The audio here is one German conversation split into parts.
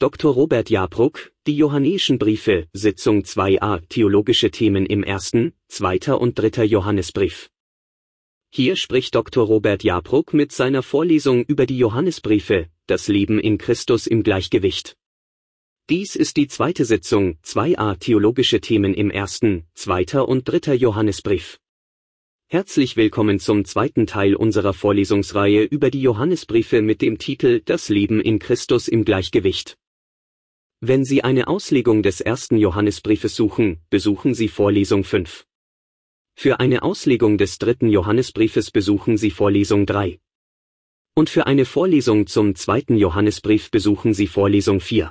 Dr. Robert Jabruck, die Johannäischen Briefe, Sitzung 2a, Theologische Themen im 1., 2. und 3. Johannesbrief. Hier spricht Dr. Robert Jabruck mit seiner Vorlesung über die Johannesbriefe, das Leben in Christus im Gleichgewicht. Dies ist die zweite Sitzung, 2a, Theologische Themen im 1., 2. und 3. Johannesbrief. Herzlich willkommen zum zweiten Teil unserer Vorlesungsreihe über die Johannesbriefe mit dem Titel Das Leben in Christus im Gleichgewicht. Wenn Sie eine Auslegung des ersten Johannesbriefes suchen, besuchen Sie Vorlesung 5. Für eine Auslegung des dritten Johannesbriefes besuchen Sie Vorlesung 3. Und für eine Vorlesung zum zweiten Johannesbrief besuchen Sie Vorlesung 4.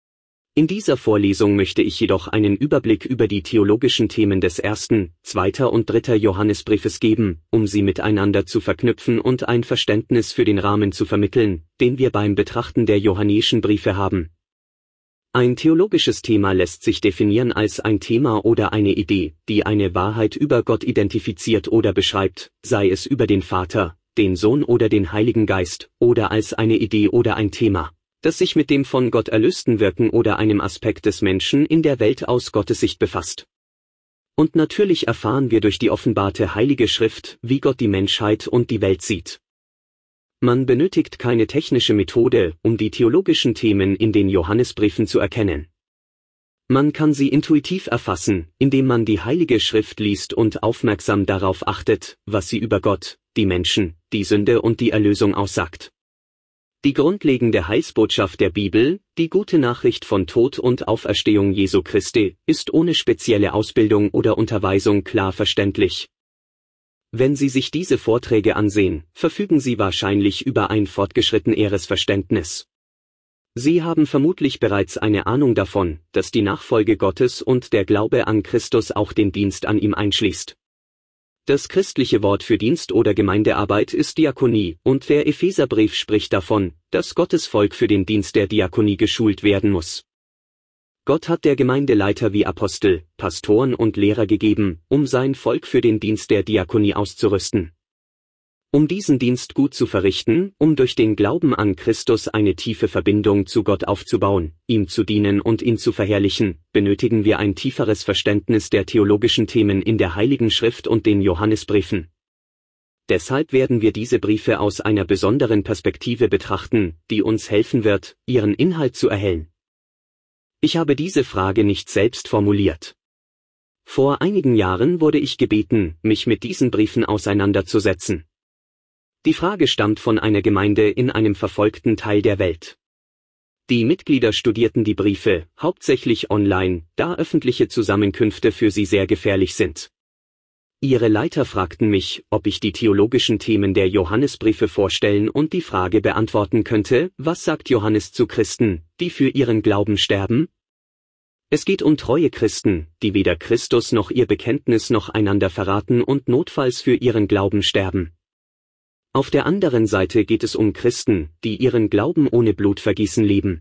In dieser Vorlesung möchte ich jedoch einen Überblick über die theologischen Themen des ersten, 2. und 3. Johannesbriefes geben, um sie miteinander zu verknüpfen und ein Verständnis für den Rahmen zu vermitteln, den wir beim Betrachten der Johannäischen Briefe haben. Ein theologisches Thema lässt sich definieren als ein Thema oder eine Idee, die eine Wahrheit über Gott identifiziert oder beschreibt, sei es über den Vater, den Sohn oder den Heiligen Geist, oder als eine Idee oder ein Thema, das sich mit dem von Gott erlösten Wirken oder einem Aspekt des Menschen in der Welt aus Gottes Sicht befasst. Und natürlich erfahren wir durch die offenbarte Heilige Schrift, wie Gott die Menschheit und die Welt sieht. Man benötigt keine technische Methode, um die theologischen Themen in den Johannesbriefen zu erkennen. Man kann sie intuitiv erfassen, indem man die Heilige Schrift liest und aufmerksam darauf achtet, was sie über Gott, die Menschen, die Sünde und die Erlösung aussagt. Die grundlegende Heilsbotschaft der Bibel, die gute Nachricht von Tod und Auferstehung Jesu Christi, ist ohne spezielle Ausbildung oder Unterweisung klar verständlich. Wenn Sie sich diese Vorträge ansehen, verfügen Sie wahrscheinlich über ein fortgeschritteneres Verständnis. Sie haben vermutlich bereits eine Ahnung davon, dass die Nachfolge Gottes und der Glaube an Christus auch den Dienst an ihm einschließt. Das christliche Wort für Dienst oder Gemeindearbeit ist Diakonie, und der Epheserbrief spricht davon, dass Gottes Volk für den Dienst der Diakonie geschult werden muss. Gott hat der Gemeindeleiter wie Apostel, Pastoren und Lehrer gegeben, um sein Volk für den Dienst der Diakonie auszurüsten. Um diesen Dienst gut zu verrichten, um durch den Glauben an Christus eine tiefe Verbindung zu Gott aufzubauen, ihm zu dienen und ihn zu verherrlichen, benötigen wir ein tieferes Verständnis der theologischen Themen in der Heiligen Schrift und den Johannesbriefen. Deshalb werden wir diese Briefe aus einer besonderen Perspektive betrachten, die uns helfen wird, ihren Inhalt zu erhellen. Ich habe diese Frage nicht selbst formuliert. Vor einigen Jahren wurde ich gebeten, mich mit diesen Briefen auseinanderzusetzen. Die Frage stammt von einer Gemeinde in einem verfolgten Teil der Welt. Die Mitglieder studierten die Briefe, hauptsächlich online, da öffentliche Zusammenkünfte für sie sehr gefährlich sind. Ihre Leiter fragten mich, ob ich die theologischen Themen der Johannesbriefe vorstellen und die Frage beantworten könnte, was sagt Johannes zu Christen, die für ihren Glauben sterben? Es geht um treue Christen, die weder Christus noch ihr Bekenntnis noch einander verraten und notfalls für ihren Glauben sterben. Auf der anderen Seite geht es um Christen, die ihren Glauben ohne Blutvergießen leben.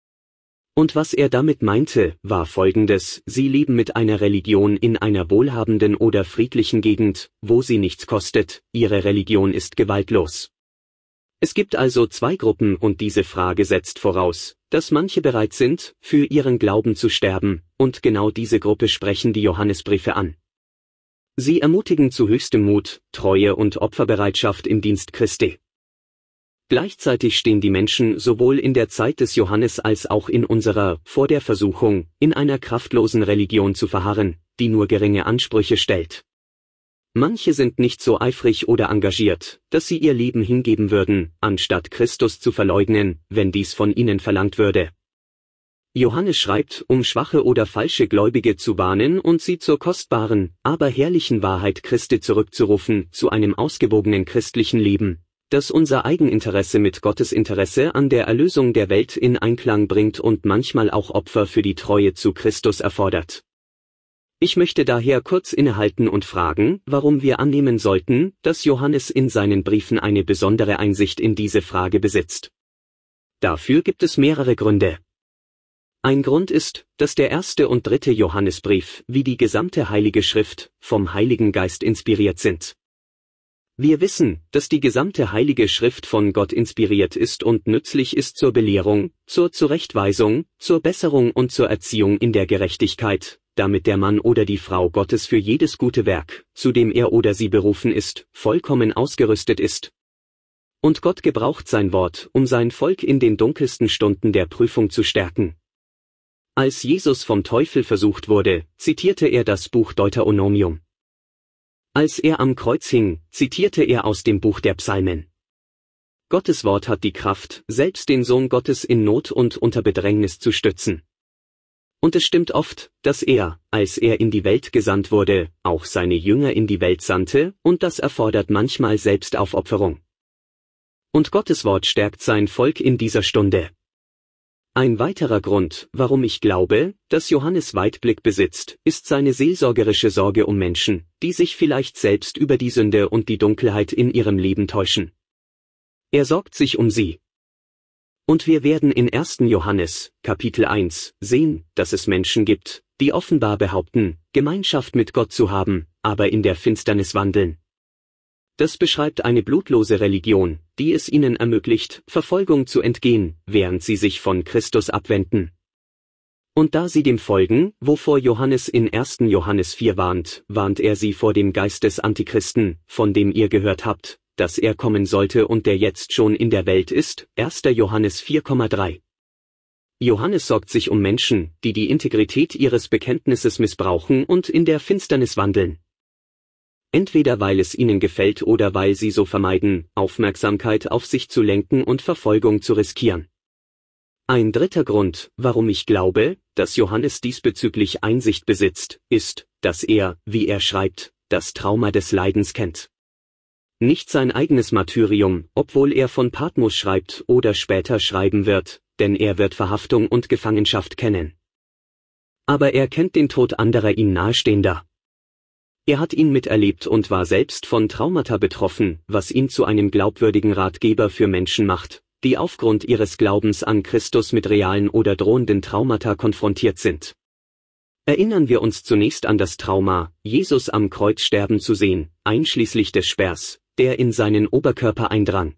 Und was er damit meinte, war Folgendes: Sie leben mit einer Religion in einer wohlhabenden oder friedlichen Gegend, wo sie nichts kostet, ihre Religion ist gewaltlos. Es gibt also zwei Gruppen und diese Frage setzt voraus, dass manche bereit sind, für ihren Glauben zu sterben, und genau diese Gruppe sprechen die Johannesbriefe an. Sie ermutigen zu höchstem Mut, Treue und Opferbereitschaft im Dienst Christi. Gleichzeitig stehen die Menschen sowohl in der Zeit des Johannes als auch in unserer, vor der Versuchung, in einer kraftlosen Religion zu verharren, die nur geringe Ansprüche stellt. Manche sind nicht so eifrig oder engagiert, dass sie ihr Leben hingeben würden, anstatt Christus zu verleugnen, wenn dies von ihnen verlangt würde. Johannes schreibt, um schwache oder falsche Gläubige zu warnen und sie zur kostbaren, aber herrlichen Wahrheit Christi zurückzurufen, zu einem ausgewogenen christlichen Leben, das unser Eigeninteresse mit Gottes Interesse an der Erlösung der Welt in Einklang bringt und manchmal auch Opfer für die Treue zu Christus erfordert. Ich möchte daher kurz innehalten und fragen, warum wir annehmen sollten, dass Johannes in seinen Briefen eine besondere Einsicht in diese Frage besitzt. Dafür gibt es mehrere Gründe. Ein Grund ist, dass der erste und dritte Johannesbrief, wie die gesamte Heilige Schrift, vom Heiligen Geist inspiriert sind. Wir wissen, dass die gesamte Heilige Schrift von Gott inspiriert ist und nützlich ist zur Belehrung, zur Zurechtweisung, zur Besserung und zur Erziehung in der Gerechtigkeit, damit der Mann oder die Frau Gottes für jedes gute Werk, zu dem er oder sie berufen ist, vollkommen ausgerüstet ist. Und Gott gebraucht sein Wort, um sein Volk in den dunkelsten Stunden der Prüfung zu stärken. Als Jesus vom Teufel versucht wurde, zitierte er das Buch Deuteronomium. Als er am Kreuz hing, zitierte er aus dem Buch der Psalmen. Gottes Wort hat die Kraft, selbst den Sohn Gottes in Not und unter Bedrängnis zu stützen. Und es stimmt oft, dass er, als er in die Welt gesandt wurde, auch seine Jünger in die Welt sandte, und das erfordert manchmal Selbstaufopferung. Und Gottes Wort stärkt sein Volk in dieser Stunde. Ein weiterer Grund, warum ich glaube, dass Johannes Weitblick besitzt, ist seine seelsorgerische Sorge um Menschen, die sich vielleicht selbst über die Sünde und die Dunkelheit in ihrem Leben täuschen. Er sorgt sich um sie. Und wir werden in 1. Johannes, Kapitel 1, sehen, dass es Menschen gibt, die offenbar behaupten, Gemeinschaft mit Gott zu haben, aber in der Finsternis wandeln. Das beschreibt eine blutlose Religion, die es ihnen ermöglicht, Verfolgung zu entgehen, während sie sich von Christus abwenden. Und da sie dem folgen, wovor Johannes in 1. Johannes 4 warnt, warnt er sie vor dem Geist des Antichristen, von dem ihr gehört habt, dass er kommen sollte und der jetzt schon in der Welt ist, 1. Johannes 4,3. Johannes sorgt sich um Menschen, die die Integrität ihres Bekenntnisses missbrauchen und in der Finsternis wandeln. Entweder weil es ihnen gefällt oder weil sie so vermeiden, Aufmerksamkeit auf sich zu lenken und Verfolgung zu riskieren. Ein dritter Grund, warum ich glaube, dass Johannes diesbezüglich Einsicht besitzt, ist, dass er, wie er schreibt, das Trauma des Leidens kennt. Nicht sein eigenes Martyrium, obwohl er von Patmos schreibt oder später schreiben wird, denn er wird Verhaftung und Gefangenschaft kennen. Aber er kennt den Tod anderer ihm Nahestehender. Er hat ihn miterlebt und war selbst von Traumata betroffen, was ihn zu einem glaubwürdigen Ratgeber für Menschen macht, die aufgrund ihres Glaubens an Christus mit realen oder drohenden Traumata konfrontiert sind. Erinnern wir uns zunächst an das Trauma, Jesus am Kreuz sterben zu sehen, einschließlich des Speers, der in seinen Oberkörper eindrang.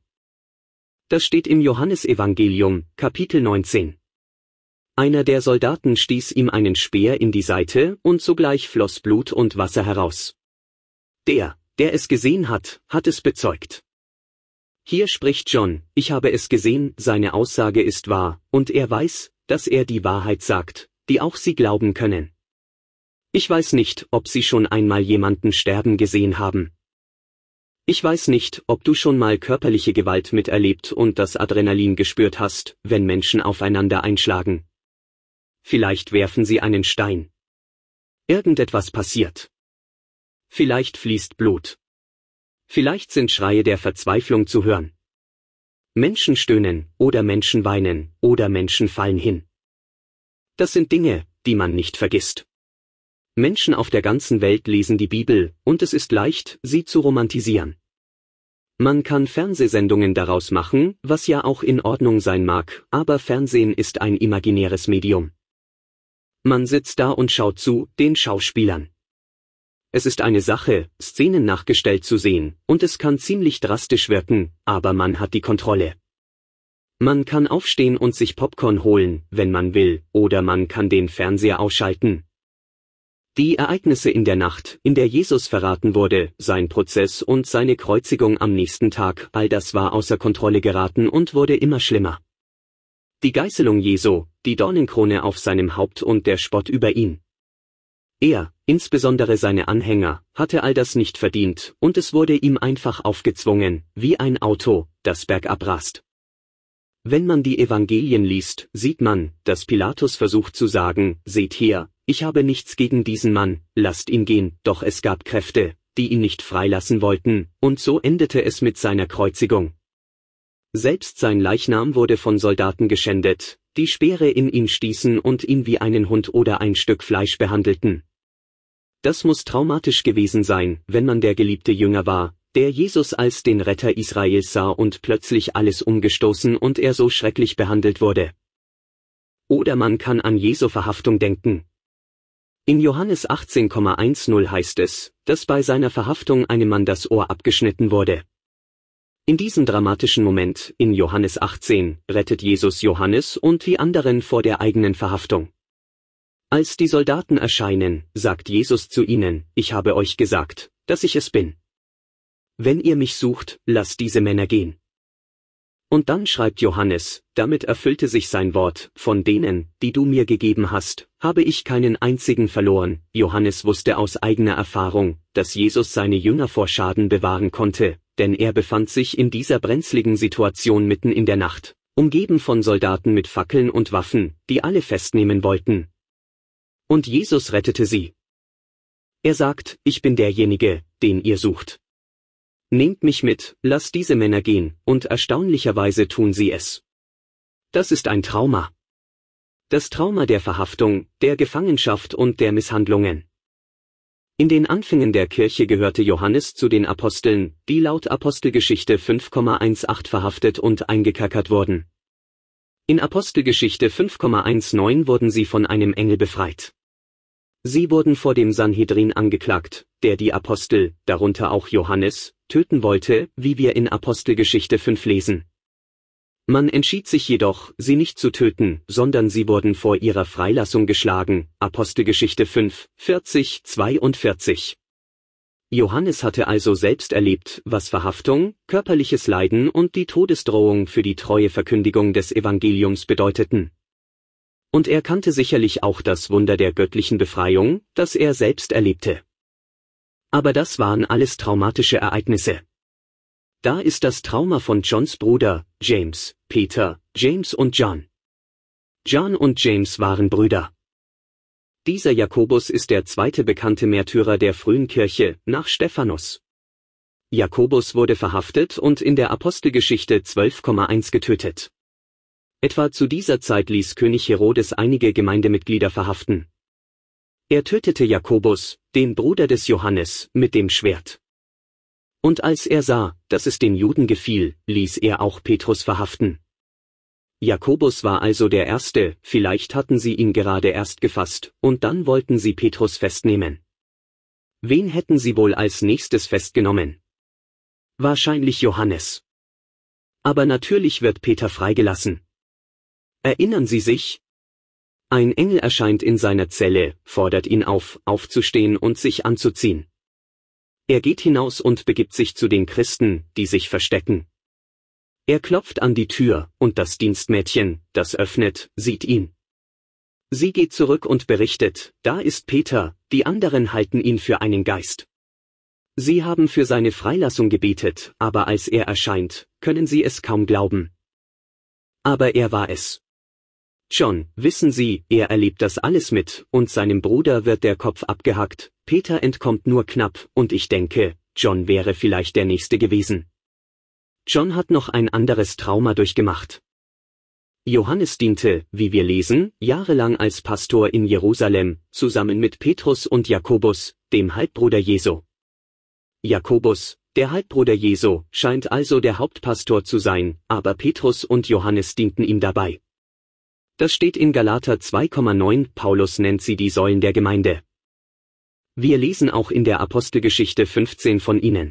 Das steht im Johannesevangelium, Kapitel 19. Einer der Soldaten stieß ihm einen Speer in die Seite, und sogleich floss Blut und Wasser heraus. Der es gesehen hat, hat es bezeugt. Hier spricht John, ich habe es gesehen, seine Aussage ist wahr, und er weiß, dass er die Wahrheit sagt, die auch sie glauben können. Ich weiß nicht, ob Sie schon einmal jemanden sterben gesehen haben. Ich weiß nicht, ob du schon mal körperliche Gewalt miterlebt und das Adrenalin gespürt hast, wenn Menschen aufeinander einschlagen. Vielleicht werfen sie einen Stein. Irgendetwas passiert. Vielleicht fließt Blut. Vielleicht sind Schreie der Verzweiflung zu hören. Menschen stöhnen, oder Menschen weinen, oder Menschen fallen hin. Das sind Dinge, die man nicht vergisst. Menschen auf der ganzen Welt lesen die Bibel, und es ist leicht, sie zu romantisieren. Man kann Fernsehsendungen daraus machen, was ja auch in Ordnung sein mag, aber Fernsehen ist ein imaginäres Medium. Man sitzt da und schaut zu, den Schauspielern. Es ist eine Sache, Szenen nachgestellt zu sehen, und es kann ziemlich drastisch wirken, aber man hat die Kontrolle. Man kann aufstehen und sich Popcorn holen, wenn man will, oder man kann den Fernseher ausschalten. Die Ereignisse in der Nacht, in der Jesus verraten wurde, sein Prozess und seine Kreuzigung am nächsten Tag, all das war außer Kontrolle geraten und wurde immer schlimmer. Die Geißelung Jesu, die Dornenkrone auf seinem Haupt und der Spott über ihn. Er, insbesondere seine Anhänger, hatte all das nicht verdient, und es wurde ihm einfach aufgezwungen, wie ein Auto, das bergab rast. Wenn man die Evangelien liest, sieht man, dass Pilatus versucht zu sagen, seht her, ich habe nichts gegen diesen Mann, lasst ihn gehen, doch es gab Kräfte, die ihn nicht freilassen wollten, und so endete es mit seiner Kreuzigung. Selbst sein Leichnam wurde von Soldaten geschändet, die Speere in ihn stießen und ihn wie einen Hund oder ein Stück Fleisch behandelten. Das muss traumatisch gewesen sein, wenn man der geliebte Jünger war, der Jesus als den Retter Israels sah und plötzlich alles umgestoßen und er so schrecklich behandelt wurde. Oder man kann an Jesu Verhaftung denken. In Johannes 18,10 heißt es, dass bei seiner Verhaftung einem Mann das Ohr abgeschnitten wurde. In diesem dramatischen Moment, in Johannes 18, rettet Jesus Johannes und die anderen vor der eigenen Verhaftung. Als die Soldaten erscheinen, sagt Jesus zu ihnen, ich habe euch gesagt, dass ich es bin. Wenn ihr mich sucht, lasst diese Männer gehen. Und dann schreibt Johannes, damit erfüllte sich sein Wort, von denen, die du mir gegeben hast, habe ich keinen einzigen verloren. Johannes wusste aus eigener Erfahrung, dass Jesus seine Jünger vor Schaden bewahren konnte, denn er befand sich in dieser brenzligen Situation mitten in der Nacht, umgeben von Soldaten mit Fackeln und Waffen, die alle festnehmen wollten. Und Jesus rettete sie. Er sagt, ich bin derjenige, den ihr sucht. Nehmt mich mit, lasst diese Männer gehen, und erstaunlicherweise tun sie es. Das ist ein Trauma. Das Trauma der Verhaftung, der Gefangenschaft und der Misshandlungen. In den Anfängen der Kirche gehörte Johannes zu den Aposteln, die laut Apostelgeschichte 5,18 verhaftet und eingekerkert wurden. In Apostelgeschichte 5,19 wurden sie von einem Engel befreit. Sie wurden vor dem Sanhedrin angeklagt, der die Apostel, darunter auch Johannes, töten wollte, wie wir in Apostelgeschichte 5 lesen. Man entschied sich jedoch, sie nicht zu töten, sondern sie wurden vor ihrer Freilassung geschlagen, Apostelgeschichte 5, 40, 42. Johannes hatte also selbst erlebt, was Verhaftung, körperliches Leiden und die Todesdrohung für die treue Verkündigung des Evangeliums bedeuteten. Und er kannte sicherlich auch das Wunder der göttlichen Befreiung, das er selbst erlebte. Aber das waren alles traumatische Ereignisse. Da ist das Trauma von Johns Bruder, James, Peter, James und John. John und James waren Brüder. Dieser Jakobus ist der zweite bekannte Märtyrer der frühen Kirche, nach Stephanus. Jakobus wurde verhaftet und in der Apostelgeschichte 12,1 getötet. Etwa zu dieser Zeit ließ König Herodes einige Gemeindemitglieder verhaften. Er tötete Jakobus, den Bruder des Johannes, mit dem Schwert. Und als er sah, dass es den Juden gefiel, ließ er auch Petrus verhaften. Jakobus war also der Erste, vielleicht hatten sie ihn gerade erst gefasst, und dann wollten sie Petrus festnehmen. Wen hätten sie wohl als nächstes festgenommen? Wahrscheinlich Johannes. Aber natürlich wird Peter freigelassen. Erinnern Sie sich? Ein Engel erscheint in seiner Zelle, fordert ihn auf, aufzustehen und sich anzuziehen. Er geht hinaus und begibt sich zu den Christen, die sich verstecken. Er klopft an die Tür, und das Dienstmädchen, das öffnet, sieht ihn. Sie geht zurück und berichtet, da ist Peter, die anderen halten ihn für einen Geist. Sie haben für seine Freilassung gebetet, aber als er erscheint, können sie es kaum glauben. Aber er war es. John, wissen Sie, er erlebt das alles mit, und seinem Bruder wird der Kopf abgehackt, Peter entkommt nur knapp, und ich denke, John wäre vielleicht der Nächste gewesen. John hat noch ein anderes Trauma durchgemacht. Johannes diente, wie wir lesen, jahrelang als Pastor in Jerusalem, zusammen mit Petrus und Jakobus, dem Halbbruder Jesu. Jakobus, der Halbbruder Jesu, scheint also der Hauptpastor zu sein, aber Petrus und Johannes dienten ihm dabei. Das steht in Galater 2,9, Paulus nennt sie die Säulen der Gemeinde. Wir lesen auch in der Apostelgeschichte 15 von ihnen.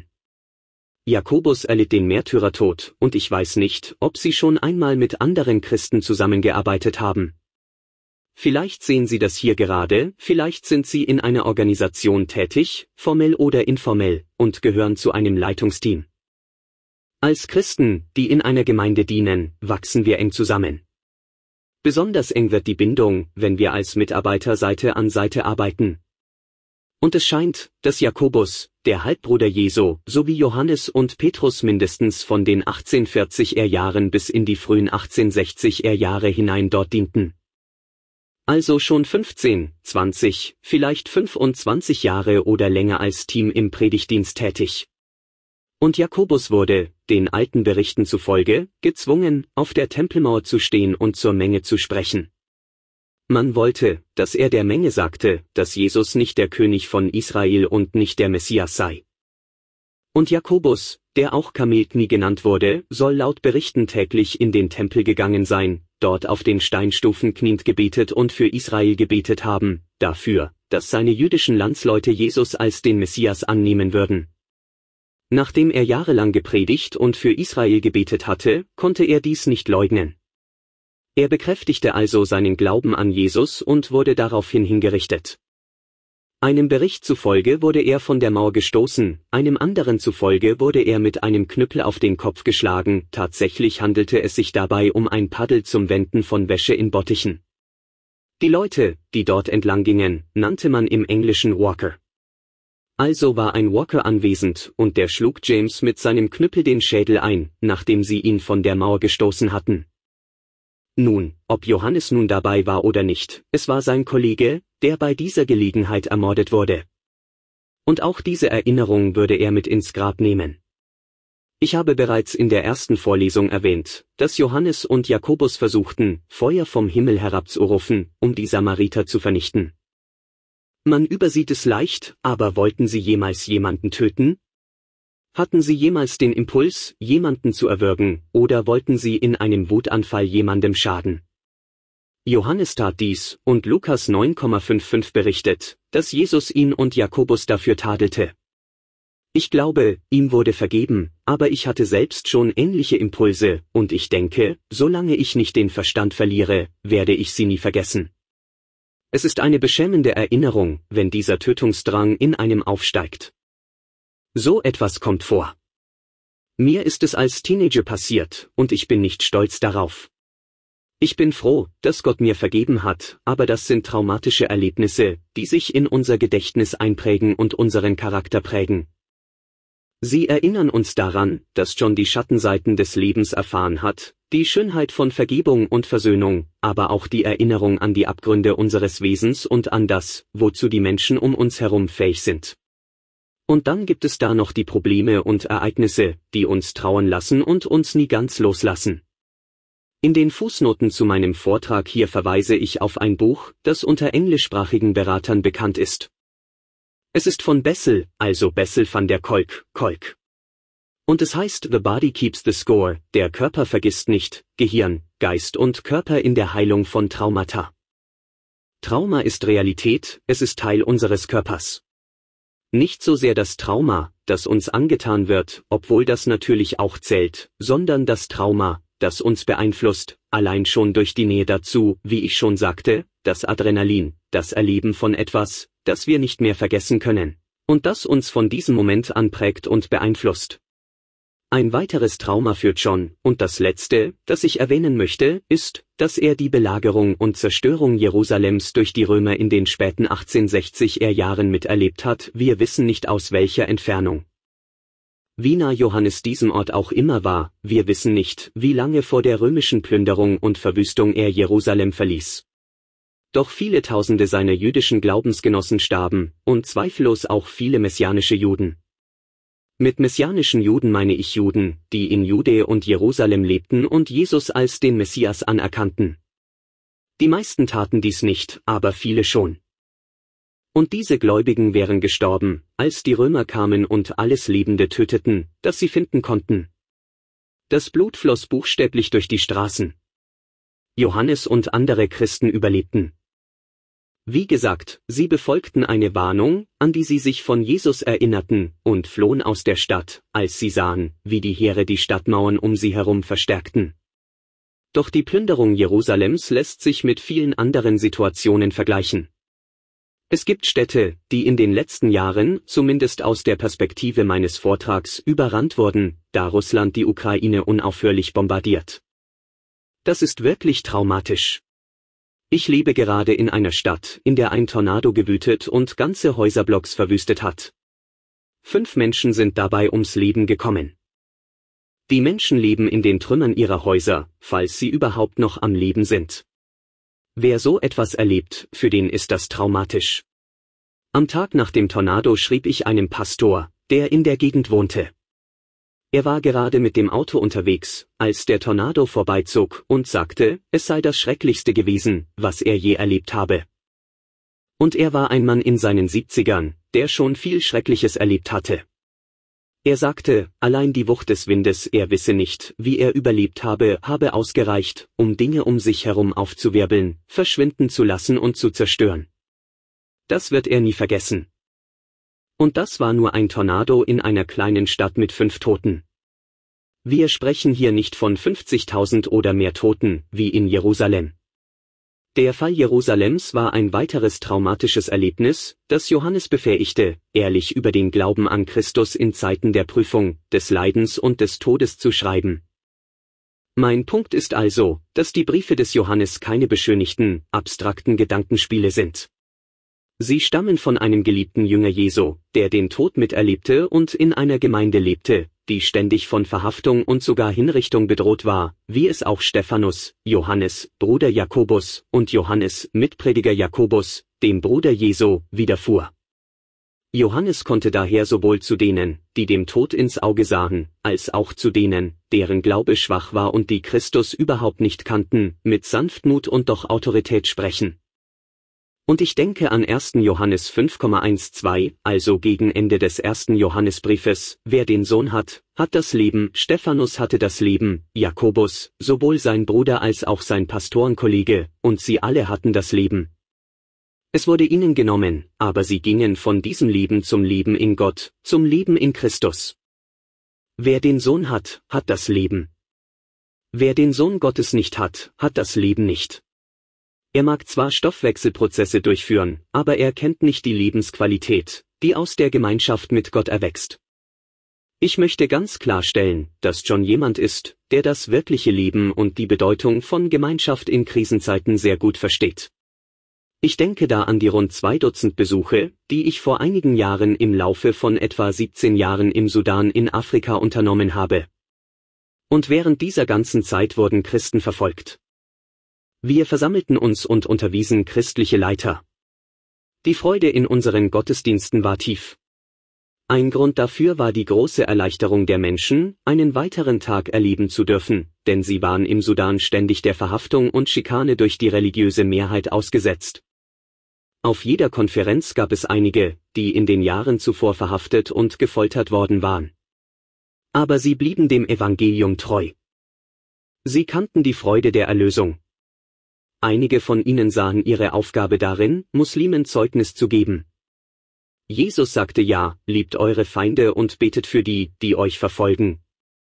Jakobus erlitt den Märtyrertod, und ich weiß nicht, ob sie schon einmal mit anderen Christen zusammengearbeitet haben. Vielleicht sehen Sie das hier gerade, vielleicht sind Sie in einer Organisation tätig, formell oder informell, und gehören zu einem Leitungsteam. Als Christen, die in einer Gemeinde dienen, wachsen wir eng zusammen. Besonders eng wird die Bindung, wenn wir als Mitarbeiter Seite an Seite arbeiten. Und es scheint, dass Jakobus, der Halbbruder Jesu, sowie Johannes und Petrus mindestens von den 1840er Jahren bis in die frühen 1860er Jahre hinein dort dienten. Also schon 15, 20, vielleicht 25 Jahre oder länger als Team im Predigtdienst tätig. Und Jakobus wurde, den alten Berichten zufolge, gezwungen, auf der Tempelmauer zu stehen und zur Menge zu sprechen. Man wollte, dass er der Menge sagte, dass Jesus nicht der König von Israel und nicht der Messias sei. Und Jakobus, der auch Kamelknie genannt wurde, soll laut Berichten täglich in den Tempel gegangen sein, dort auf den Steinstufen kniend gebetet und für Israel gebetet haben, dafür, dass seine jüdischen Landsleute Jesus als den Messias annehmen würden. Nachdem er jahrelang gepredigt und für Israel gebetet hatte, konnte er dies nicht leugnen. Er bekräftigte also seinen Glauben an Jesus und wurde daraufhin hingerichtet. Einem Bericht zufolge wurde er von der Mauer gestoßen, einem anderen zufolge wurde er mit einem Knüppel auf den Kopf geschlagen, tatsächlich handelte es sich dabei um ein Paddel zum Wenden von Wäsche in Bottichen. Die Leute, die dort entlang gingen, nannte man im Englischen Walker. Also war ein Walker anwesend und der schlug James mit seinem Knüppel den Schädel ein, nachdem sie ihn von der Mauer gestoßen hatten. Nun, ob Johannes nun dabei war oder nicht, es war sein Kollege, der bei dieser Gelegenheit ermordet wurde. Und auch diese Erinnerung würde er mit ins Grab nehmen. Ich habe bereits in der ersten Vorlesung erwähnt, dass Johannes und Jakobus versuchten, Feuer vom Himmel herabzurufen, um die Samariter zu vernichten. Man übersieht es leicht, aber wollten sie jemals jemanden töten? Hatten sie jemals den Impuls, jemanden zu erwürgen, oder wollten sie in einem Wutanfall jemandem schaden? Johannes tat dies, und Lukas 9,55 berichtet, dass Jesus ihn und Jakobus dafür tadelte. Ich glaube, ihm wurde vergeben, aber ich hatte selbst schon ähnliche Impulse, und ich denke, solange ich nicht den Verstand verliere, werde ich sie nie vergessen. Es ist eine beschämende Erinnerung, wenn dieser Tötungsdrang in einem aufsteigt. So etwas kommt vor. Mir ist es als Teenager passiert, und ich bin nicht stolz darauf. Ich bin froh, dass Gott mir vergeben hat, aber das sind traumatische Erlebnisse, die sich in unser Gedächtnis einprägen und unseren Charakter prägen. Sie erinnern uns daran, dass John die Schattenseiten des Lebens erfahren hat, die Schönheit von Vergebung und Versöhnung, aber auch die Erinnerung an die Abgründe unseres Wesens und an das, wozu die Menschen um uns herum fähig sind. Und dann gibt es da noch die Probleme und Ereignisse, die uns trauern lassen und uns nie ganz loslassen. In den Fußnoten zu meinem Vortrag hier verweise ich auf ein Buch, das unter englischsprachigen Beratern bekannt ist. Es ist von Bessel, also Bessel van der Kolk. Und es heißt The Body Keeps the Score, der Körper vergisst nicht, Gehirn, Geist und Körper in der Heilung von Traumata. Trauma ist Realität, es ist Teil unseres Körpers. Nicht so sehr das Trauma, das uns angetan wird, obwohl das natürlich auch zählt, sondern das Trauma, das uns beeinflusst, allein schon durch die Nähe dazu, wie ich schon sagte, das Adrenalin, das Erleben von etwas, das wir nicht mehr vergessen können, und das uns von diesem Moment an prägt und beeinflusst. Ein weiteres Trauma für John, und das letzte, das ich erwähnen möchte, ist, dass er die Belagerung und Zerstörung Jerusalems durch die Römer in den späten 1860er Jahren miterlebt hat, wir wissen nicht aus welcher Entfernung. Wie nah Johannes diesem Ort auch immer war, wir wissen nicht, wie lange vor der römischen Plünderung und Verwüstung er Jerusalem verließ. Doch viele Tausende seiner jüdischen Glaubensgenossen starben, und zweifellos auch viele messianische Juden. Mit messianischen Juden meine ich Juden, die in Judäa und Jerusalem lebten und Jesus als den Messias anerkannten. Die meisten taten dies nicht, aber viele schon. Und diese Gläubigen wären gestorben, als die Römer kamen und alles Lebende töteten, das sie finden konnten. Das Blut floss buchstäblich durch die Straßen. Johannes und andere Christen überlebten. Wie gesagt, sie befolgten eine Warnung, an die sie sich von Jesus erinnerten, und flohen aus der Stadt, als sie sahen, wie die Heere die Stadtmauern um sie herum verstärkten. Doch die Plünderung Jerusalems lässt sich mit vielen anderen Situationen vergleichen. Es gibt Städte, die in den letzten Jahren, zumindest aus der Perspektive meines Vortrags, überrannt wurden, da Russland die Ukraine unaufhörlich bombardiert. Das ist wirklich traumatisch. Ich lebe gerade in einer Stadt, in der ein Tornado gewütet und ganze Häuserblocks verwüstet hat. 5 Menschen sind dabei ums Leben gekommen. Die Menschen leben in den Trümmern ihrer Häuser, falls sie überhaupt noch am Leben sind. Wer so etwas erlebt, für den ist das traumatisch. Am Tag nach dem Tornado schrieb ich einem Pastor, der in der Gegend wohnte. Er war gerade mit dem Auto unterwegs, als der Tornado vorbeizog und sagte, es sei das Schrecklichste gewesen, was er je erlebt habe. Und er war ein Mann in seinen 70ern, der schon viel Schreckliches erlebt hatte. Er sagte, allein die Wucht des Windes, er wisse nicht, wie er überlebt habe ausgereicht, um Dinge um sich herum aufzuwirbeln, verschwinden zu lassen und zu zerstören. Das wird er nie vergessen. Und das war nur ein Tornado in einer kleinen Stadt mit 5 Toten. Wir sprechen hier nicht von 50.000 oder mehr Toten, wie in Jerusalem. Der Fall Jerusalems war ein weiteres traumatisches Erlebnis, das Johannes befähigte, ehrlich über den Glauben an Christus in Zeiten der Prüfung, des Leidens und des Todes zu schreiben. Mein Punkt ist also, dass die Briefe des Johannes keine beschönigten, abstrakten Gedankenspiele sind. Sie stammen von einem geliebten Jünger Jesu, der den Tod miterlebte und in einer Gemeinde lebte, die ständig von Verhaftung und sogar Hinrichtung bedroht war, wie es auch Stephanus, Johannes, Bruder Jakobus, und Johannes, Mitprediger Jakobus, dem Bruder Jesu, widerfuhr. Johannes konnte daher sowohl zu denen, die dem Tod ins Auge sahen, als auch zu denen, deren Glaube schwach war und die Christus überhaupt nicht kannten, mit Sanftmut und doch Autorität sprechen. Und ich denke an 1. Johannes 5,12, also gegen Ende des 1. Johannesbriefes, wer den Sohn hat, hat das Leben, Stephanus hatte das Leben, Jakobus, sowohl sein Bruder als auch sein Pastorenkollege, und sie alle hatten das Leben. Es wurde ihnen genommen, aber sie gingen von diesem Leben zum Leben in Gott, zum Leben in Christus. Wer den Sohn hat, hat das Leben. Wer den Sohn Gottes nicht hat, hat das Leben nicht. Er mag zwar Stoffwechselprozesse durchführen, aber er kennt nicht die Lebensqualität, die aus der Gemeinschaft mit Gott erwächst. Ich möchte ganz klarstellen, dass John jemand ist, der das wirkliche Leben und die Bedeutung von Gemeinschaft in Krisenzeiten sehr gut versteht. Ich denke da an die rund 2 Dutzend Besuche, die ich vor einigen Jahren im Laufe von etwa 17 Jahren im Sudan in Afrika unternommen habe. Und während dieser ganzen Zeit wurden Christen verfolgt. Wir versammelten uns und unterwiesen christliche Leiter. Die Freude in unseren Gottesdiensten war tief. Ein Grund dafür war die große Erleichterung der Menschen, einen weiteren Tag erleben zu dürfen, denn sie waren im Sudan ständig der Verhaftung und Schikane durch die religiöse Mehrheit ausgesetzt. Auf jeder Konferenz gab es einige, die in den Jahren zuvor verhaftet und gefoltert worden waren. Aber sie blieben dem Evangelium treu. Sie kannten die Freude der Erlösung. Einige von ihnen sahen ihre Aufgabe darin, Muslimen Zeugnis zu geben. Jesus sagte ja, liebt eure Feinde und betet für die, die euch verfolgen.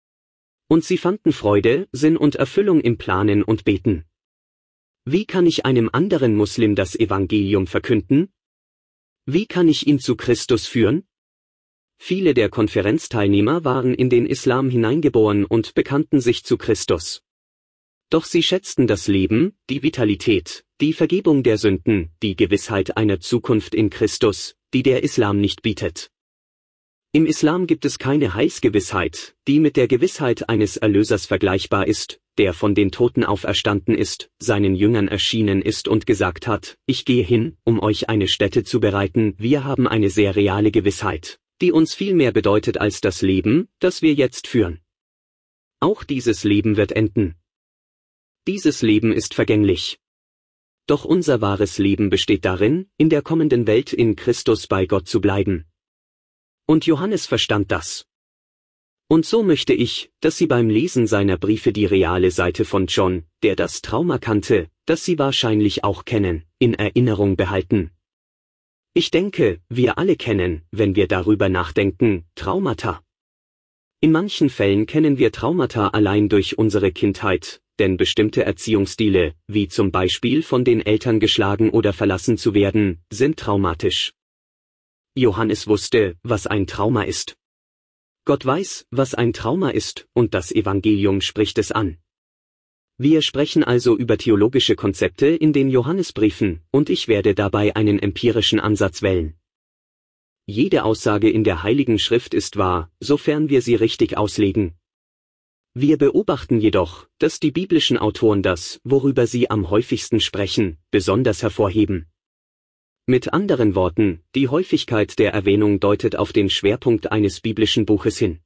Und sie fanden Freude, Sinn und Erfüllung im Planen und Beten. Wie kann ich einem anderen Muslim das Evangelium verkünden? Wie kann ich ihn zu Christus führen? Viele der Konferenzteilnehmer waren in den Islam hineingeboren und bekannten sich zu Christus. Doch sie schätzten das Leben, die Vitalität, die Vergebung der Sünden, die Gewissheit einer Zukunft in Christus, die der Islam nicht bietet. Im Islam gibt es keine Heilsgewissheit, die mit der Gewissheit eines Erlösers vergleichbar ist, der von den Toten auferstanden ist, seinen Jüngern erschienen ist und gesagt hat, ich gehe hin, um euch eine Stätte zu bereiten. Wir haben eine sehr reale Gewissheit, die uns viel mehr bedeutet als das Leben, das wir jetzt führen. Auch dieses Leben wird enden. Dieses Leben ist vergänglich. Doch unser wahres Leben besteht darin, in der kommenden Welt in Christus bei Gott zu bleiben. Und Johannes verstand das. Und so möchte ich, dass Sie beim Lesen seiner Briefe die reale Seite von John, der das Trauma kannte, das Sie wahrscheinlich auch kennen, in Erinnerung behalten. Ich denke, wir alle kennen, wenn wir darüber nachdenken, Traumata. In manchen Fällen kennen wir Traumata allein durch unsere Kindheit, denn bestimmte Erziehungsstile, wie zum Beispiel von den Eltern geschlagen oder verlassen zu werden, sind traumatisch. Johannes wusste, was ein Trauma ist. Gott weiß, was ein Trauma ist, und das Evangelium spricht es an. Wir sprechen also über theologische Konzepte in den Johannesbriefen, und ich werde dabei einen empirischen Ansatz wählen. Jede Aussage in der Heiligen Schrift ist wahr, sofern wir sie richtig auslegen. Wir beobachten jedoch, dass die biblischen Autoren das, worüber sie am häufigsten sprechen, besonders hervorheben. Mit anderen Worten, die Häufigkeit der Erwähnung deutet auf den Schwerpunkt eines biblischen Buches hin.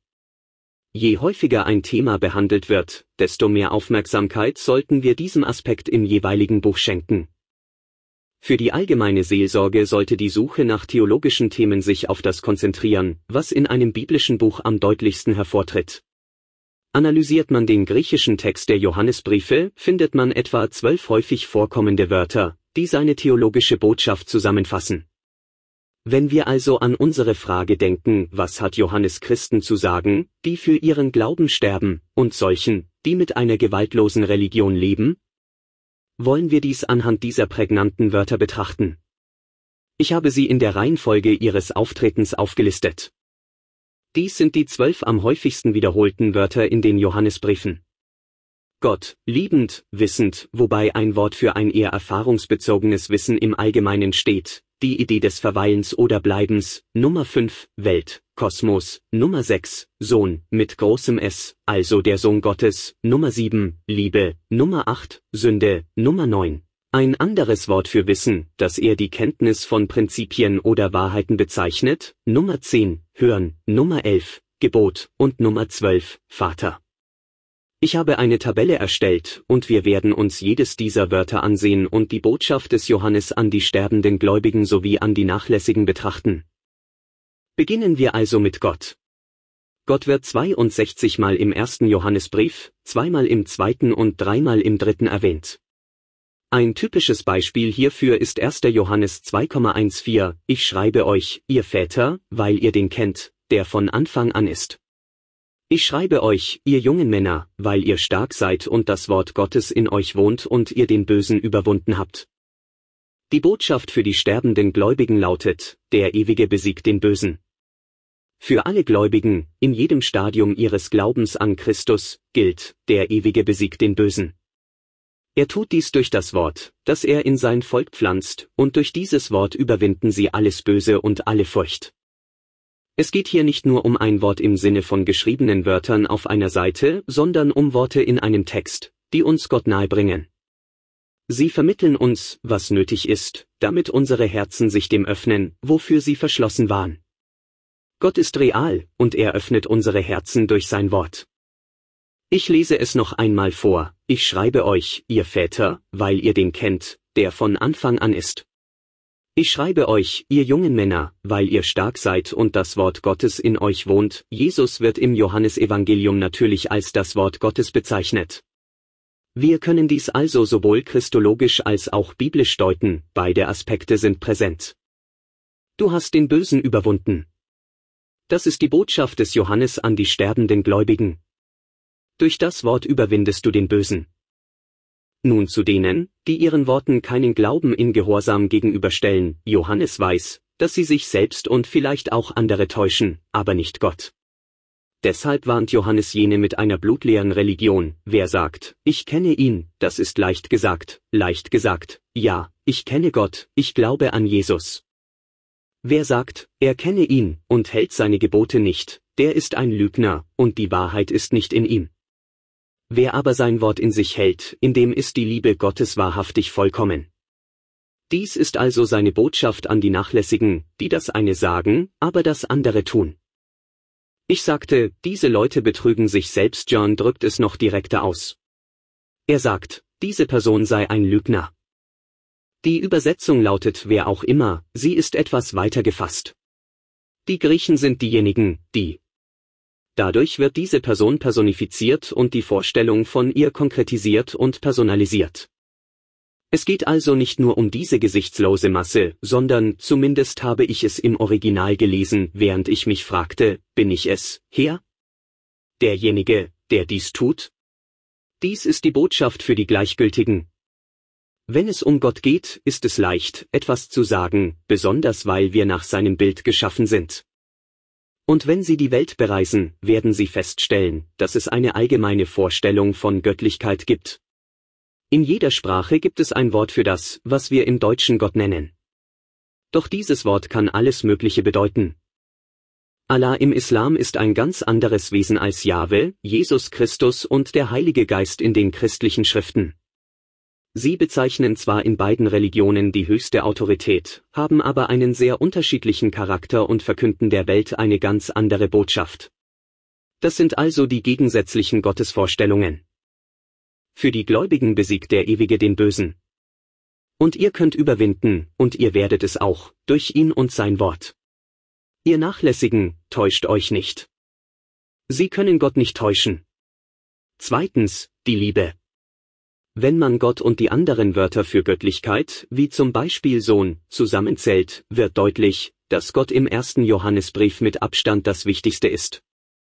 Je häufiger ein Thema behandelt wird, desto mehr Aufmerksamkeit sollten wir diesem Aspekt im jeweiligen Buch schenken. Für die allgemeine Seelsorge sollte die Suche nach theologischen Themen sich auf das konzentrieren, was in einem biblischen Buch am deutlichsten hervortritt. Analysiert man den griechischen Text der Johannesbriefe, findet man etwa 12 häufig vorkommende Wörter, die seine theologische Botschaft zusammenfassen. Wenn wir also an unsere Frage denken, was hat Johannes Christen zu sagen, die für ihren Glauben sterben, und solchen, die mit einer gewaltlosen Religion leben? Wollen wir dies anhand dieser prägnanten Wörter betrachten. Ich habe sie in der Reihenfolge ihres Auftretens aufgelistet. Dies sind die 12 am häufigsten wiederholten Wörter in den Johannesbriefen. Gott, liebend, wissend, wobei ein Wort für ein eher erfahrungsbezogenes Wissen im Allgemeinen steht, die Idee des Verweilens oder Bleibens, Nummer 5, Welt, Kosmos, Nummer 6, Sohn, mit großem S, also der Sohn Gottes, Nummer 7, Liebe, Nummer 8, Sünde, Nummer 9. Ein anderes Wort für Wissen, das eher die Kenntnis von Prinzipien oder Wahrheiten bezeichnet, Nummer 10, Hören, Nummer 11, Gebot und Nummer 12, Vater. Ich habe eine Tabelle erstellt und wir werden uns jedes dieser Wörter ansehen und die Botschaft des Johannes an die sterbenden Gläubigen sowie an die Nachlässigen betrachten. Beginnen wir also mit Gott. Gott wird 62 Mal im 1. Johannesbrief, 2 Mal im 2. und 3 Mal im 3. erwähnt. Ein typisches Beispiel hierfür ist 1. Johannes 2,14, ich schreibe euch, ihr Väter, weil ihr den kennt, der von Anfang an ist. Ich schreibe euch, ihr jungen Männer, weil ihr stark seid und das Wort Gottes in euch wohnt und ihr den Bösen überwunden habt. Die Botschaft für die sterbenden Gläubigen lautet, der Ewige besiegt den Bösen. Für alle Gläubigen, in jedem Stadium ihres Glaubens an Christus, gilt, der Ewige besiegt den Bösen. Er tut dies durch das Wort, das er in sein Volk pflanzt, und durch dieses Wort überwinden sie alles Böse und alle Furcht. Es geht hier nicht nur um ein Wort im Sinne von geschriebenen Wörtern auf einer Seite, sondern um Worte in einem Text, die uns Gott nahebringen. Sie vermitteln uns, was nötig ist, damit unsere Herzen sich dem öffnen, wofür sie verschlossen waren. Gott ist real, und er öffnet unsere Herzen durch sein Wort. Ich lese es noch einmal vor, ich schreibe euch, ihr Väter, weil ihr den kennt, der von Anfang an ist. Ich schreibe euch, ihr jungen Männer, weil ihr stark seid und das Wort Gottes in euch wohnt. Jesus wird im Johannesevangelium natürlich als das Wort Gottes bezeichnet. Wir können dies also sowohl christologisch als auch biblisch deuten, beide Aspekte sind präsent. Du hast den Bösen überwunden. Das ist die Botschaft des Johannes an die sterbenden Gläubigen. Durch das Wort überwindest du den Bösen. Nun zu denen, die ihren Worten keinen Glauben in Gehorsam gegenüberstellen. Johannes weiß, dass sie sich selbst und vielleicht auch andere täuschen, aber nicht Gott. Deshalb warnt Johannes jene mit einer blutleeren Religion. Wer sagt, ich kenne ihn, das ist leicht gesagt, ja, ich kenne Gott, ich glaube an Jesus. Wer sagt, er kenne ihn, und hält seine Gebote nicht, der ist ein Lügner, und die Wahrheit ist nicht in ihm. Wer aber sein Wort in sich hält, in dem ist die Liebe Gottes wahrhaftig vollkommen. Dies ist also seine Botschaft an die Nachlässigen, die das eine sagen, aber das andere tun. Ich sagte, diese Leute betrügen sich selbst. John drückt es noch direkter aus. Er sagt, diese Person sei ein Lügner. Die Übersetzung lautet wer auch immer, sie ist etwas weiter gefasst. Die Griechen sind diejenigen, die. Dadurch wird diese Person personifiziert und die Vorstellung von ihr konkretisiert und personalisiert. Es geht also nicht nur um diese gesichtslose Masse, sondern, zumindest habe ich es im Original gelesen, während ich mich fragte, bin ich es, Herr? Derjenige, der dies tut? Dies ist die Botschaft für die Gleichgültigen. Wenn es um Gott geht, ist es leicht, etwas zu sagen, besonders weil wir nach seinem Bild geschaffen sind. Und wenn Sie die Welt bereisen, werden Sie feststellen, dass es eine allgemeine Vorstellung von Göttlichkeit gibt. In jeder Sprache gibt es ein Wort für das, was wir im Deutschen Gott nennen. Doch dieses Wort kann alles Mögliche bedeuten. Allah im Islam ist ein ganz anderes Wesen als Jahwe, Jesus Christus und der Heilige Geist in den christlichen Schriften. Sie bezeichnen zwar in beiden Religionen die höchste Autorität, haben aber einen sehr unterschiedlichen Charakter und verkünden der Welt eine ganz andere Botschaft. Das sind also die gegensätzlichen Gottesvorstellungen. Für die Gläubigen besiegt der Ewige den Bösen. Und ihr könnt überwinden, und ihr werdet es auch, durch ihn und sein Wort. Ihr Nachlässigen, täuscht euch nicht. Sie können Gott nicht täuschen. Zweitens, die Liebe. Wenn man Gott und die anderen Wörter für Göttlichkeit, wie zum Beispiel Sohn, zusammenzählt, wird deutlich, dass Gott im 1. Johannesbrief mit Abstand das Wichtigste ist.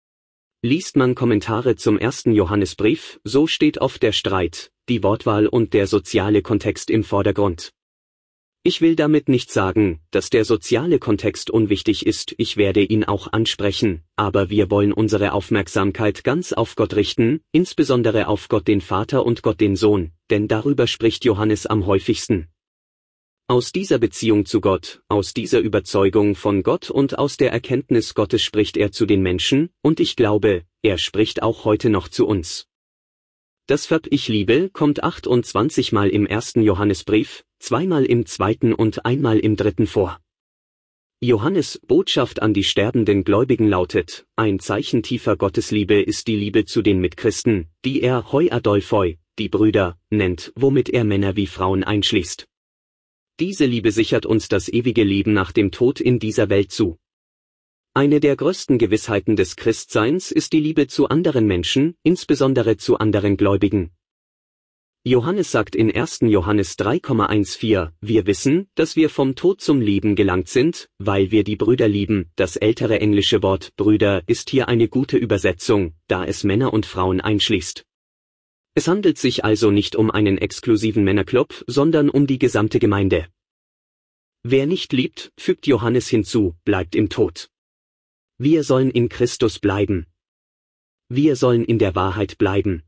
Liest man Kommentare zum 1. Johannesbrief, so steht oft der Streit, die Wortwahl und der soziale Kontext im Vordergrund. Ich will damit nicht sagen, dass der soziale Kontext unwichtig ist, ich werde ihn auch ansprechen, aber wir wollen unsere Aufmerksamkeit ganz auf Gott richten, insbesondere auf Gott den Vater und Gott den Sohn, denn darüber spricht Johannes am häufigsten. Aus dieser Beziehung zu Gott, aus dieser Überzeugung von Gott und aus der Erkenntnis Gottes spricht er zu den Menschen, und ich glaube, er spricht auch heute noch zu uns. Das Verb Ich liebe kommt 28 Mal im 1. Johannesbrief, 2 Mal im 2. und 1 Mal im 3. vor. Johannes' Botschaft an die sterbenden Gläubigen lautet, ein Zeichen tiefer Gottesliebe ist die Liebe zu den Mitchristen, die er Hoi Adolphoi, die Brüder, nennt, womit er Männer wie Frauen einschließt. Diese Liebe sichert uns das ewige Leben nach dem Tod in dieser Welt zu. Eine der größten Gewissheiten des Christseins ist die Liebe zu anderen Menschen, insbesondere zu anderen Gläubigen. Johannes sagt in 1. Johannes 3,14, wir wissen, dass wir vom Tod zum Leben gelangt sind, weil wir die Brüder lieben. Das ältere englische Wort Brüder ist hier eine gute Übersetzung, da es Männer und Frauen einschließt. Es handelt sich also nicht um einen exklusiven Männerclub, sondern um die gesamte Gemeinde. Wer nicht liebt, fügt Johannes hinzu, bleibt im Tod. Wir sollen in Christus bleiben. Wir sollen in der Wahrheit bleiben.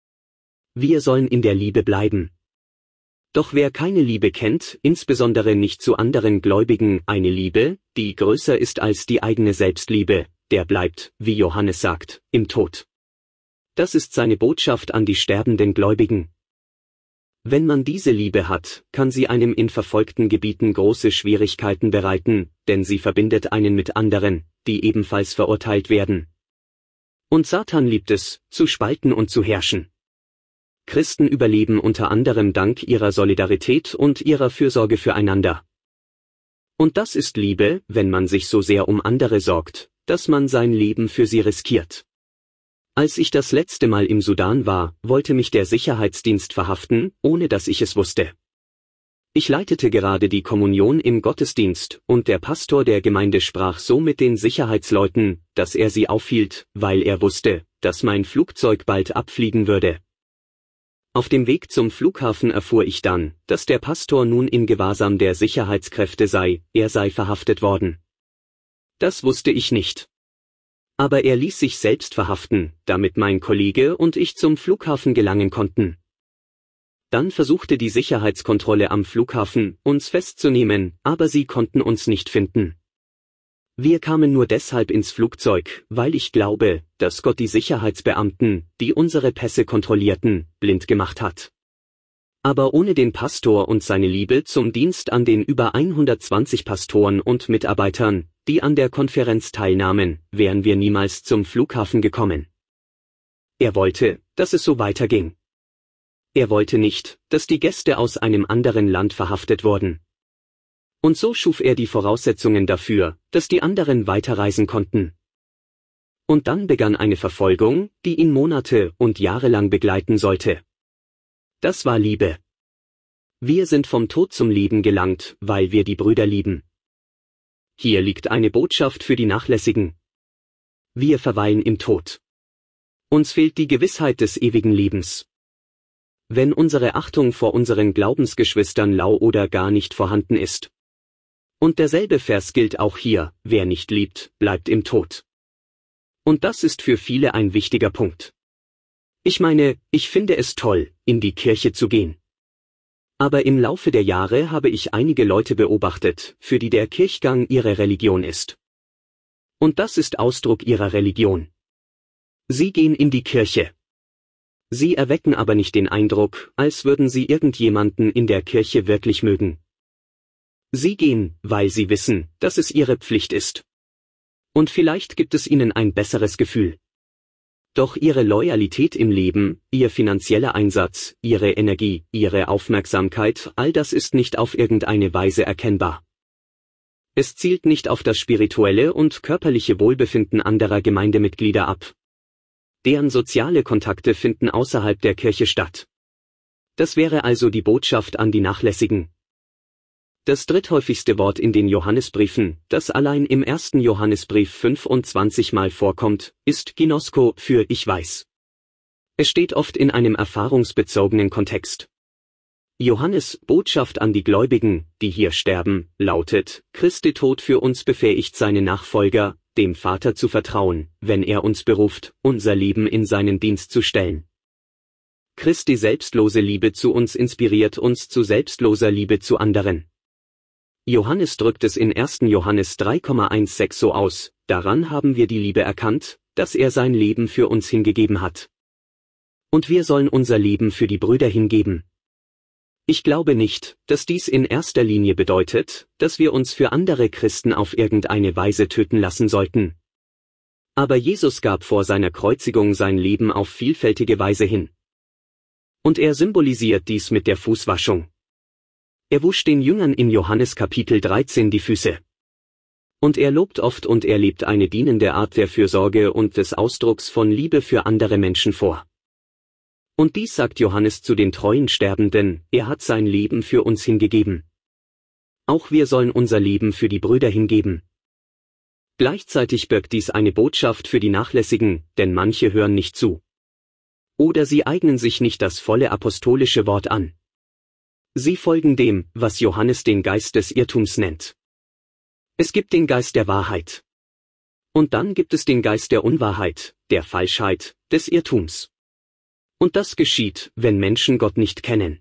Wir sollen in der Liebe bleiben. Doch wer keine Liebe kennt, insbesondere nicht zu anderen Gläubigen, eine Liebe, die größer ist als die eigene Selbstliebe, der bleibt, wie Johannes sagt, im Tod. Das ist seine Botschaft an die sterbenden Gläubigen. Wenn man diese Liebe hat, kann sie einem in verfolgten Gebieten große Schwierigkeiten bereiten, denn sie verbindet einen mit anderen, die ebenfalls verurteilt werden. Und Satan liebt es, zu spalten und zu herrschen. Christen überleben unter anderem dank ihrer Solidarität und ihrer Fürsorge füreinander. Und das ist Liebe, wenn man sich so sehr um andere sorgt, dass man sein Leben für sie riskiert. Als ich das letzte Mal im Sudan war, wollte mich der Sicherheitsdienst verhaften, ohne dass ich es wusste. Ich leitete gerade die Kommunion im Gottesdienst, und der Pastor der Gemeinde sprach so mit den Sicherheitsleuten, dass er sie aufhielt, weil er wusste, dass mein Flugzeug bald abfliegen würde. Auf dem Weg zum Flughafen erfuhr ich dann, dass der Pastor nun in Gewahrsam der Sicherheitskräfte sei, er sei verhaftet worden. Das wusste ich nicht. Aber er ließ sich selbst verhaften, damit mein Kollege und ich zum Flughafen gelangen konnten. Dann versuchte die Sicherheitskontrolle am Flughafen, uns festzunehmen, aber sie konnten uns nicht finden. Wir kamen nur deshalb ins Flugzeug, weil ich glaube, dass Gott die Sicherheitsbeamten, die unsere Pässe kontrollierten, blind gemacht hat. Aber ohne den Pastor und seine Liebe zum Dienst an den über 120 Pastoren und Mitarbeitern, die an der Konferenz teilnahmen, wären wir niemals zum Flughafen gekommen. Er wollte, dass es so weiterging. Er wollte nicht, dass die Gäste aus einem anderen Land verhaftet wurden. Und so schuf er die Voraussetzungen dafür, dass die anderen weiterreisen konnten. Und dann begann eine Verfolgung, die ihn Monate und Jahre lang begleiten sollte. Das war Liebe. Wir sind vom Tod zum Leben gelangt, weil wir die Brüder lieben. Hier liegt eine Botschaft für die Nachlässigen. Wir verweilen im Tod. Uns fehlt die Gewissheit des ewigen Lebens. Wenn unsere Achtung vor unseren Glaubensgeschwistern lau oder gar nicht vorhanden ist. Und derselbe Vers gilt auch hier, wer nicht liebt, bleibt im Tod. Und das ist für viele ein wichtiger Punkt. Ich meine, ich finde es toll, in die Kirche zu gehen. Aber im Laufe der Jahre habe ich einige Leute beobachtet, für die der Kirchgang ihre Religion ist. Und das ist Ausdruck ihrer Religion. Sie gehen in die Kirche. Sie erwecken aber nicht den Eindruck, als würden sie irgendjemanden in der Kirche wirklich mögen. Sie gehen, weil sie wissen, dass es ihre Pflicht ist. Und vielleicht gibt es ihnen ein besseres Gefühl. Doch ihre Loyalität im Leben, ihr finanzieller Einsatz, ihre Energie, ihre Aufmerksamkeit, all das ist nicht auf irgendeine Weise erkennbar. Es zielt nicht auf das spirituelle und körperliche Wohlbefinden anderer Gemeindemitglieder ab. Deren soziale Kontakte finden außerhalb der Kirche statt. Das wäre also die Botschaft an die Nachlässigen. Das dritthäufigste Wort in den Johannesbriefen, das allein im 1. Johannesbrief 25 Mal vorkommt, ist Ginosko für ich weiß. Es steht oft in einem erfahrungsbezogenen Kontext. Johannes' Botschaft an die Gläubigen, die hier sterben, lautet: Christi Tod für uns befähigt seine Nachfolger, dem Vater zu vertrauen, wenn er uns beruft, unser Leben in seinen Dienst zu stellen. Christi selbstlose Liebe zu uns inspiriert uns zu selbstloser Liebe zu anderen. Johannes drückt es in 1. Johannes 3,16 so aus: Daran haben wir die Liebe erkannt, dass er sein Leben für uns hingegeben hat. Und wir sollen unser Leben für die Brüder hingeben. Ich glaube nicht, dass dies in erster Linie bedeutet, dass wir uns für andere Christen auf irgendeine Weise töten lassen sollten. Aber Jesus gab vor seiner Kreuzigung sein Leben auf vielfältige Weise hin. Und er symbolisiert dies mit der Fußwaschung. Er wusch den Jüngern in Johannes Kapitel 13 die Füße. Und er lobt oft und er lebt eine dienende Art der Fürsorge und des Ausdrucks von Liebe für andere Menschen vor. Und dies sagt Johannes zu den treuen Sterbenden: Er hat sein Leben für uns hingegeben. Auch wir sollen unser Leben für die Brüder hingeben. Gleichzeitig birgt dies eine Botschaft für die Nachlässigen, denn manche hören nicht zu. Oder sie eignen sich nicht das volle apostolische Wort an. Sie folgen dem, was Johannes den Geist des Irrtums nennt. Es gibt den Geist der Wahrheit. Und dann gibt es den Geist der Unwahrheit, der Falschheit, des Irrtums. Und das geschieht, wenn Menschen Gott nicht kennen.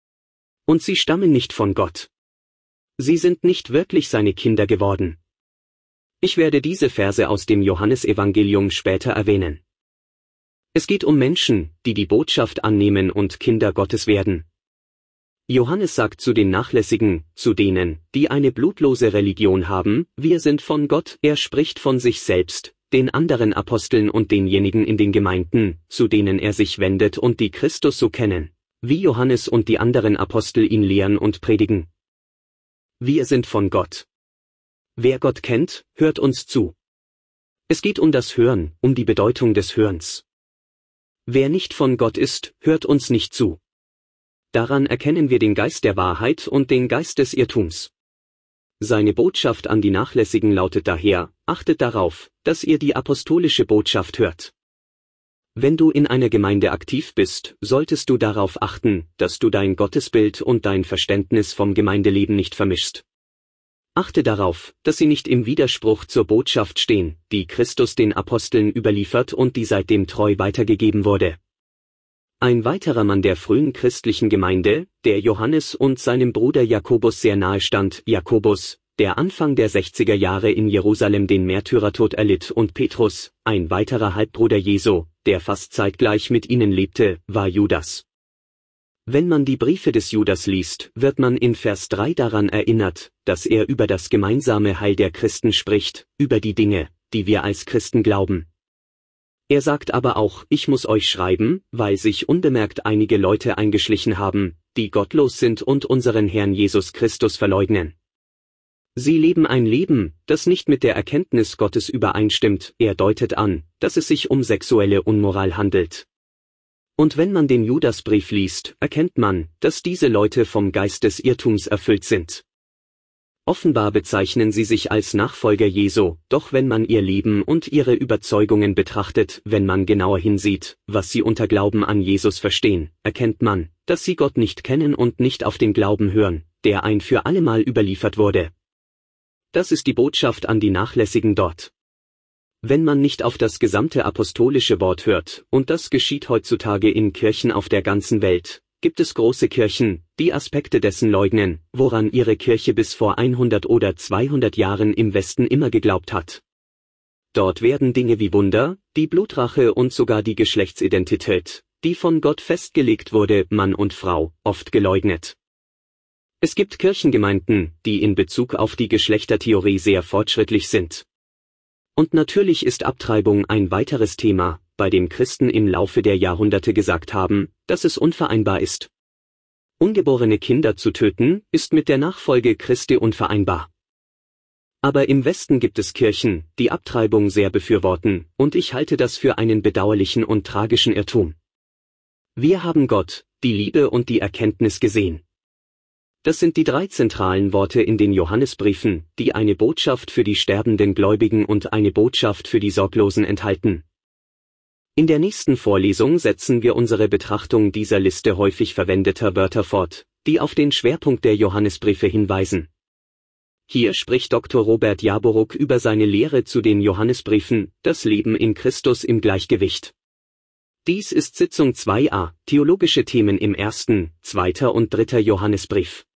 Und sie stammen nicht von Gott. Sie sind nicht wirklich seine Kinder geworden. Ich werde diese Verse aus dem Johannesevangelium später erwähnen. Es geht um Menschen, die die Botschaft annehmen und Kinder Gottes werden. Johannes sagt zu den Nachlässigen, zu denen, die eine blutlose Religion haben: Wir sind von Gott. Er spricht von sich selbst, den anderen Aposteln und denjenigen in den Gemeinden, zu denen er sich wendet und die Christus so kennen, wie Johannes und die anderen Apostel ihn lehren und predigen. Wir sind von Gott. Wer Gott kennt, hört uns zu. Es geht um das Hören, um die Bedeutung des Hörens. Wer nicht von Gott ist, hört uns nicht zu. Daran erkennen wir den Geist der Wahrheit und den Geist des Irrtums. Seine Botschaft an die Nachlässigen lautet daher: Achtet darauf, dass ihr die apostolische Botschaft hört. Wenn du in einer Gemeinde aktiv bist, solltest du darauf achten, dass du dein Gottesbild und dein Verständnis vom Gemeindeleben nicht vermischst. Achte darauf, dass sie nicht im Widerspruch zur Botschaft stehen, die Christus den Aposteln überliefert und die seitdem treu weitergegeben wurde. Ein weiterer Mann der frühen christlichen Gemeinde, der Johannes und seinem Bruder Jakobus sehr nahe stand, Jakobus, der Anfang der 60er Jahre in Jerusalem den Märtyrertod erlitt, und Petrus, ein weiterer Halbbruder Jesu, der fast zeitgleich mit ihnen lebte, war Judas. Wenn man die Briefe des Judas liest, wird man in Vers 3 daran erinnert, dass er über das gemeinsame Heil der Christen spricht, über die Dinge, die wir als Christen glauben. Er sagt aber auch: Ich muss euch schreiben, weil sich unbemerkt einige Leute eingeschlichen haben, die gottlos sind und unseren Herrn Jesus Christus verleugnen. Sie leben ein Leben, das nicht mit der Erkenntnis Gottes übereinstimmt. Er deutet an, dass es sich um sexuelle Unmoral handelt. Und wenn man den Judasbrief liest, erkennt man, dass diese Leute vom Geist des Irrtums erfüllt sind. Offenbar bezeichnen sie sich als Nachfolger Jesu, doch wenn man ihr Leben und ihre Überzeugungen betrachtet, wenn man genauer hinsieht, was sie unter Glauben an Jesus verstehen, erkennt man, dass sie Gott nicht kennen und nicht auf den Glauben hören, der ein für allemal überliefert wurde. Das ist die Botschaft an die Nachlässigen dort. Wenn man nicht auf das gesamte apostolische Wort hört, und das geschieht heutzutage in Kirchen auf der ganzen Welt, gibt es große Kirchen, die Aspekte dessen leugnen, woran ihre Kirche bis vor 100 oder 200 Jahren im Westen immer geglaubt hat. Dort werden Dinge wie Wunder, die Blutrache und sogar die Geschlechtsidentität, die von Gott festgelegt wurde, Mann und Frau, oft geleugnet. Es gibt Kirchengemeinden, die in Bezug auf die Geschlechtertheorie sehr fortschrittlich sind. Und natürlich ist Abtreibung ein weiteres Thema, bei dem Christen im Laufe der Jahrhunderte gesagt haben, dass es unvereinbar ist. Ungeborene Kinder zu töten, ist mit der Nachfolge Christi unvereinbar. Aber im Westen gibt es Kirchen, die Abtreibung sehr befürworten, und ich halte das für einen bedauerlichen und tragischen Irrtum. Wir haben Gott, die Liebe und die Erkenntnis gesehen. Das sind die 3 zentralen Worte in den Johannesbriefen, die eine Botschaft für die sterbenden Gläubigen und eine Botschaft für die Sorglosen enthalten. In der nächsten Vorlesung setzen wir unsere Betrachtung dieser Liste häufig verwendeter Wörter fort, die auf den Schwerpunkt der Johannesbriefe hinweisen. Hier spricht Dr. Robert Jaboruk über seine Lehre zu den Johannesbriefen, das Leben in Christus im Gleichgewicht. Dies ist Sitzung 2a, theologische Themen im 1., 2. und 3. Johannesbrief.